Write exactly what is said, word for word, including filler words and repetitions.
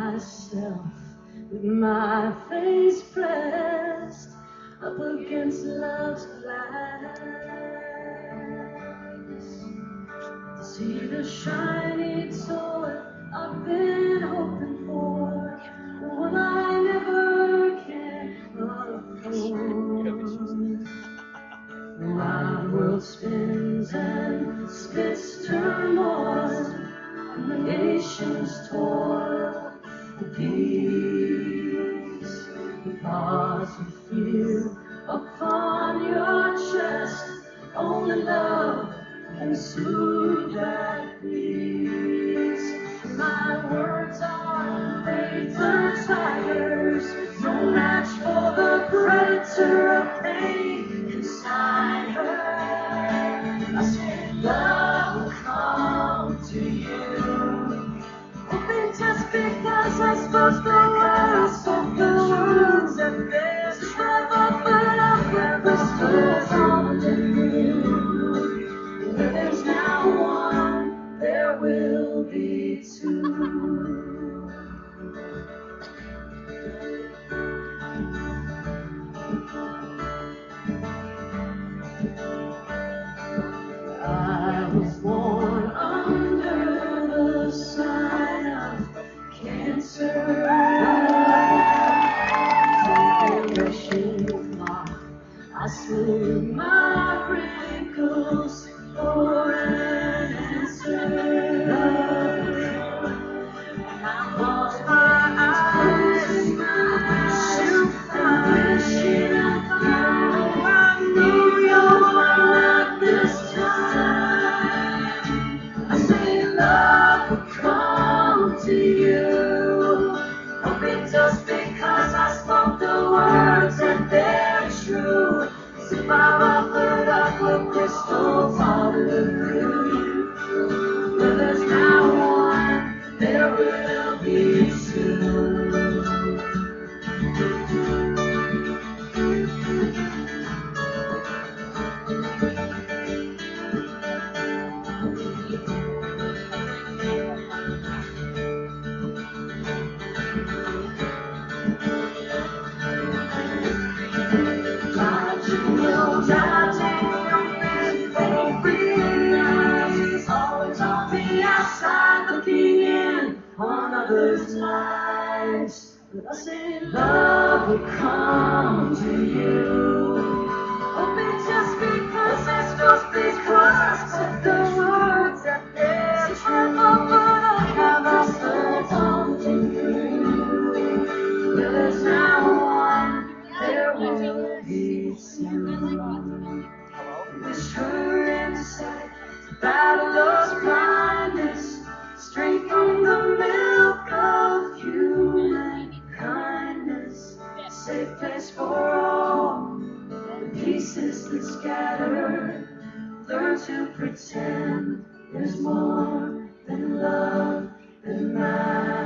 myself with my face pressed up against love's glass to see the shiny toy I've been hoping for, the one I never can afford. My world spins and spits turmoil, and the nations toil for peace. The thoughts of fear upon your chest, only love can soothe that peace. My words are razor tigers, no match for the predator of pain inside her. I said love will come to you, hoping just because I spoke the words, spoke the words that there's trouble, but I've never stood on you. Where there's now one, there will be two. I was born under the sign of Cancer. I smooth my wrinkles for an answer. And I close my eyes, shoot the wishing I knew, I knew you were right this time. I say love will come to you, hoping just because I spoke the words that they're true. As if I offered up a crystal ball to you. Where there's now one, there will be two. On others' lives, but I say love will come to you. Hoping just because it's just because I said the words that they're tremble, but I have a certain to you. Where there's now one, there will be two. Whisper inside the battle of blindness, straight from the milk of human kindness. Safe place for all the pieces that scatter. Learn to pretend there's more than love that matters.